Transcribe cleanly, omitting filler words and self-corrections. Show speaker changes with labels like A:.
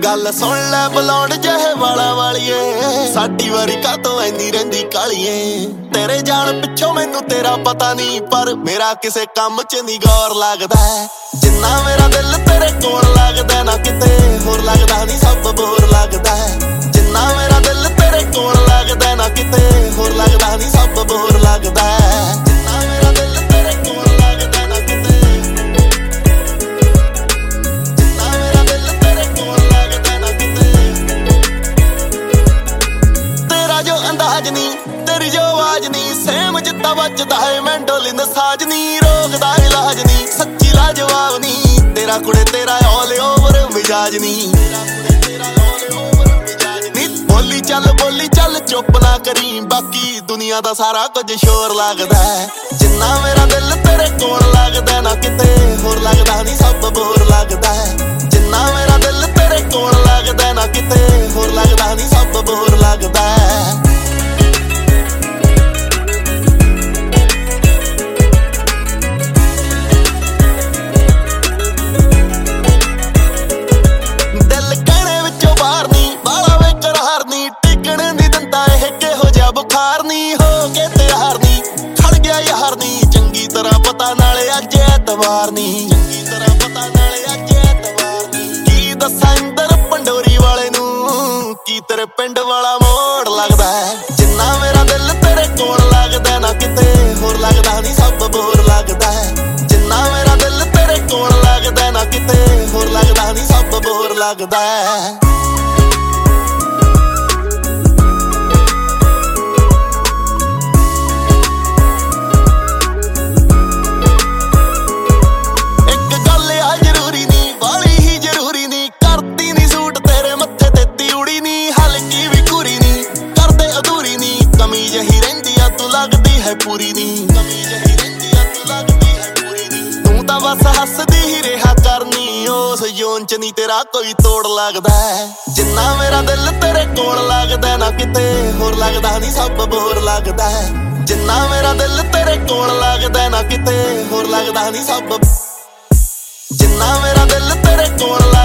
A: गल सुन लै बुलाउण जहे वाला वालिए साडी वारी कातों ऐनी रहिंदी कालिए तेरे जान पिछों मैनू तेरा पता नहीं पर मेरा किसे काम च नहीं गौर लगदा जिन्ना मेरा दिल तेरे कोल लगदा ना किते होर लगदा नहीं सब बोर लगदा जिन्ना मेरा दिल तेरे कोल लगदा ना किते होर लगदा नहीं सब बोर लगदा जिन्ना मेरा दिल तेरे कोल लगदा ना किते जिन्ना मेरा दिल तेरे कोल लगदा ना किते तेरा जो अंदाज नहीं तेरी जो आवाज नहीं सेम जिद्दां वजदा है मैंडोलिन साज नहीं रोकदा इलाज नहीं सच्ची लाजवाब नहीं तेरा कुड़े तेरा ऑल ओवर मिजाज नहीं बोली चल चुप ना करी बाकी दुनिया दा सारा कुछ शोर लगदा जिन्ना मेरा दिल तेरे कोल लगदा ना किते होर लगदा नहीं सब बोर लगदा जिन्ना मेरा दिल तेरे कोल लगदा ना किते होर लगदा नहीं सब बोर लगदा बुखार नहीं हो के तैयार नहीं खड़ गया यार नहीं चंगी तरह पता नाले अज एतवार नहीं चंगी तरह पता नाले अज एतवार नहीं की दस्सां इंदर पंडोरी वाले नू की तेरे पिंड वाला मोड़ लगदा जिन्ना मेरा दिल तेरे कोल लगदा ना किते होर लगदा नहीं सब बोर लगदा जिन्ना मेरा दिल तेरे कोल लगदा ना किते होर लगदा नहीं सब बोर लगदा पूरी नहीं कमी जही रहिंदी आ तू लगदी है पूरी नहीं तू तां बस हसदी ही रहा करनी उस जोन च नहीं तेरा कोई तोड़ लगदा जिन्ना मेरा दिल तेरे कोल लगदा ना किते होर लगदा नहीं सब बोर लगदा जिन्ना मेरा दिल तेरे कोल लगदा ना किते होर लगदा नहीं सब जिन्ना मेरा दिल तेरे कोल